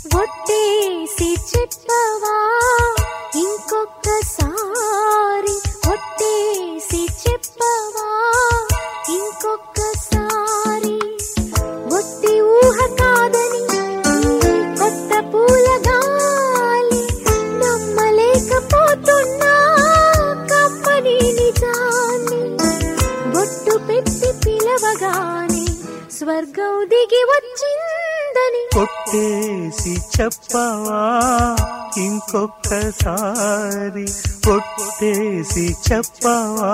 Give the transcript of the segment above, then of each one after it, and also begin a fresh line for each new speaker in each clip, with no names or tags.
ఒట్టేసి చెప్పవా ఇంకొక్కసారి, ఒట్టేసి చెప్పవా ఇంకొక్కసారి. ఒట్టి ఊహ కాదని కొత్త పూల గాలి, నమ్మలేకపోతున్నా కమ్మని నిజాన్ని. బొట్టు పెట్టి పిలవగానే స్వర్గం దిగి వచ్చిందని.
కొట్టేసి చెప్పవా ఇంకొక్కసారి, కొట్టేసి చెప్పవా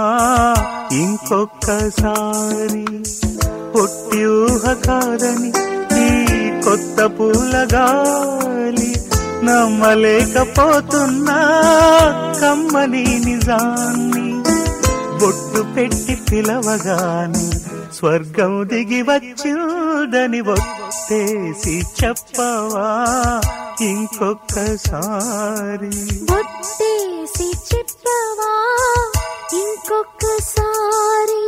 ఇంకొక్కసారి. ఒట్టి ఊహ కాదని ఈ కొత్త పూల గాలి, నమ్మలేకపోతున్నా కమ్మని నిజాన్ని. బొట్టు పెట్టి పిలవగాని స్వర్గం దిగి వచ్చిందని. ఒట్టేసి చెప్పవా ఇంకొక్కసారి,
ఒట్టేసి చెప్పవా ఇంకొక్కసారి.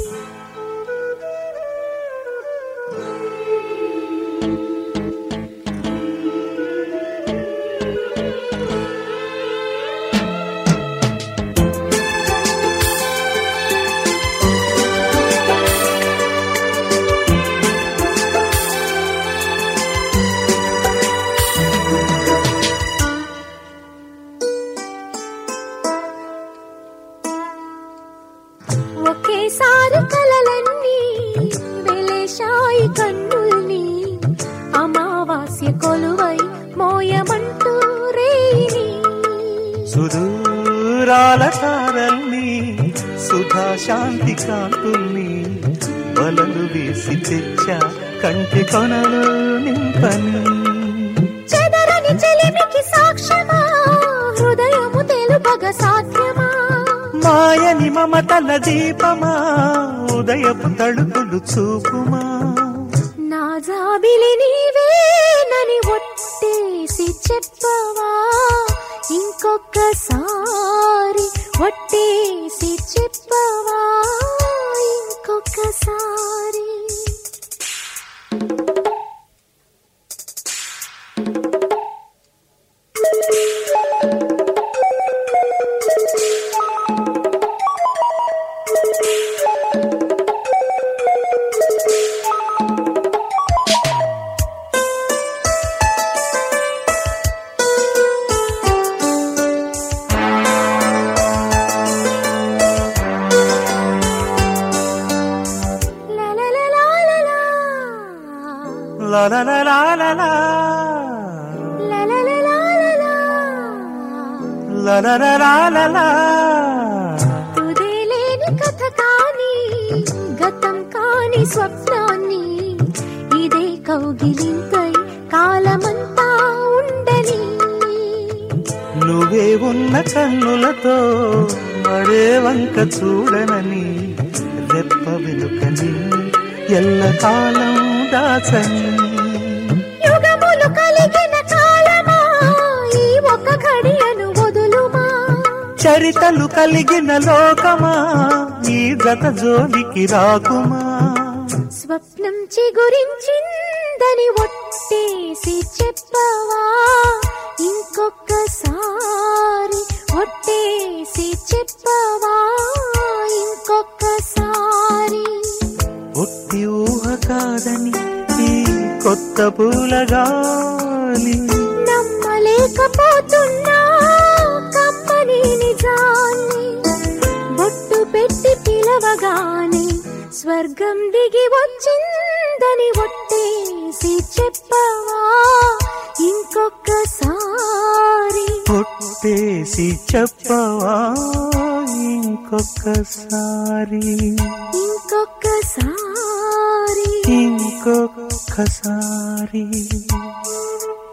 ఒకేసారి కలలన్నీ వెలేశాయి కన్నుల్ని, అమావాస్య కొలువై మోయమంటూ రేయిని.
సుదూరాల తారల్ని సుధా శాంతి కాంతుల్ని, వలలు వేసి తెచ్చా కంటి కొనలు నింపని.
చెదరని చెలిమికి సాక్ష్యమా, హృదయము తెలుపగ సాధ్యమా.
మాయని మమతల దీపమా, ఉదయపు తడుపులు చూపుమా.
నా జాబిలి నీవేనని ఒట్టేసి చెప్పవా ఇంకొక్కసారి, ఒట్టేసి చెప్పవా ఇంకొక్కసారి.
La la la la la la,
La la la la la la,
la la la la la la.
తుదేలేని కథ కాని గతం కాని స్వప్నాన్ని, ఇదే కౌగిలింతై కాలమంతా ఉండని.
నువ్వే ఉన్న కన్నులతో మరే వంక చూడనని, రెప్ప వెనుకని ఎల్ల కాలం దాచని.
యుగములు కలిగిన కాలమా, ఈ ఒక ఘడియను వదులుమా.
చరితలు కలిగిన లోకమా, ఈ గత జోలికి రాకుమా.
స్వప్నం చిగురించిందని ఒట్టేసి చెప్పవా ఇంకొక్కసారి, ఒట్టేసి చెప్పవా ఇంకొక్కసారి.
ఒట్టి ఊహ కాదని ఈ కొత్త పూల గాలి,
నమ్మలేకపోతున్నా కమ్మని నిజాన్ని. బొట్టు పెట్టి పిలవగానే స్వర్గం దిగి వచ్చిందని. ఒట్టేసి చెప్పవా ఇంకొక్కసారి,
ఒట్టేసి చెప్పవా ఇంకొక్కసారి,
ఇంకొక్కసారి,
ఇంకొక్కసారి.